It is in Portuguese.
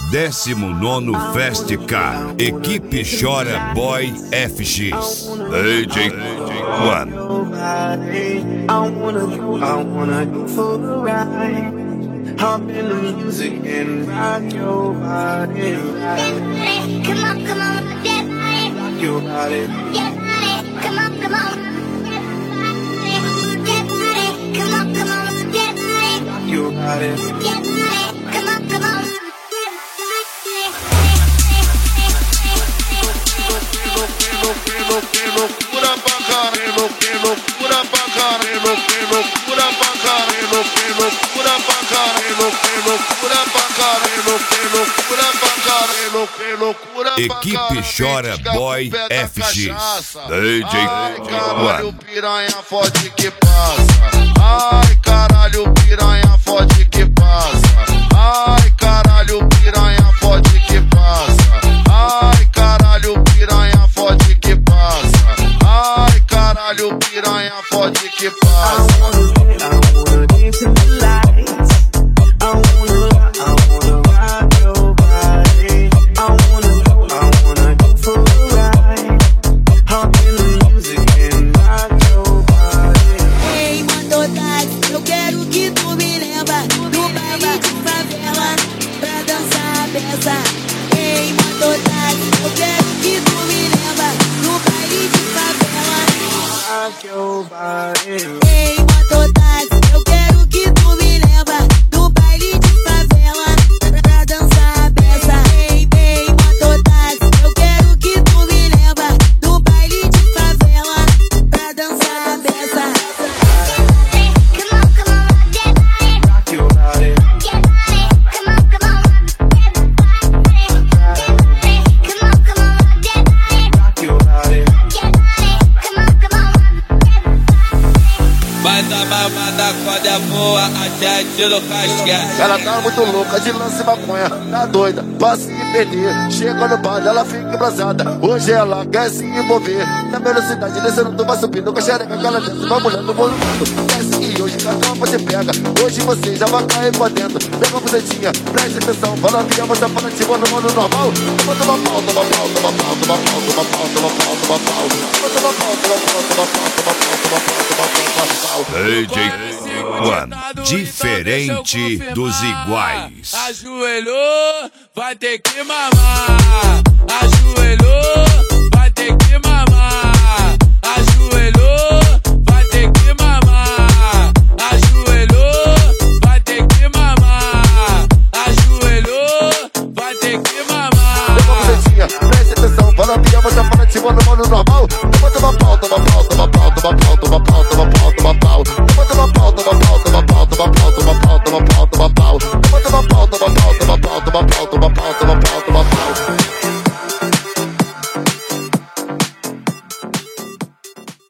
19º Fest-Car. Equipe Chora Boy FX. DJ One. I wanna go for a ride. Hop in the music and rock your body. Come on, get body. Rock your body. Get body. Come on, get body. Come on, get body. Rock your body. Get body. Come on. Equipe Chora Boy FX. DJ Caralho, piranha fode que passa. Ai, caralho, piranha fode que passa. Ai, caralho, piranha fode que passa. Ai, caralho, piranha fode que passa. Ai, caralho, piranha fode que passa. I wanna dance in the lights. I wanna rock your body. I wanna go for a ride. Hop in the music and rock your body. Ei, mototáxi, eu quero que tu me leva no baile de favela pra dançar a beça. Ei, mototáxi, eu quero que tu me leva no baile de favela. Rock your body. Ei, mototáxi, eu quero que tu me leva no baile de favela pra dançar a beça. Ei, mototáxi, eu quero que tu me leva no baile de favela pra dançar a beça. Come on, get body. Rock your body. Get body. Come on, get body. Come on, get body. Rock your body. Get body. Come on. Mas a mamada quando é boa, até tiro casquete. Ela tá muito louca de lance e maconha, tá doida, pra se perder. Chega no bar, ela fica embrasada. Hoje ela quer se envolver. Na velocidade, descendo, tu vai subindo. Com a xereca que ela desce, vai mulher no movimento. Desce e hoje a cama te pega. Hoje você já vai cair pra dentro. Pega a buzetinha, preste atenção. Fala via, você fala de boa no mundo normal. Toma pau, toma pau, toma pau, toma pau, toma pau, toma pau, toma pau. Toma pau, toma pau, toma pau, toma pau, toma pau, toma pau. DJ One. Diferente dos iguais. Ajoelhou, vai ter que mamar. Ajoelhou, vai ter que mamar. Ajoelhou, vai ter que mamar. Ajoelhou, vai ter que mamar. Ajoelhou, vai ter que mamar. Pega a buzetinha, preste atenção. Fala via, você fala de boa no mundo normal. Toma pau, toma pau, toma pau, toma pau, toma pau, toma pau, toma pau. Toma pau, toma pau, toma pau, toma pau, toma pau, toma pau, toma pau, toma pau. Toma pau, toma pau, toma pau, toma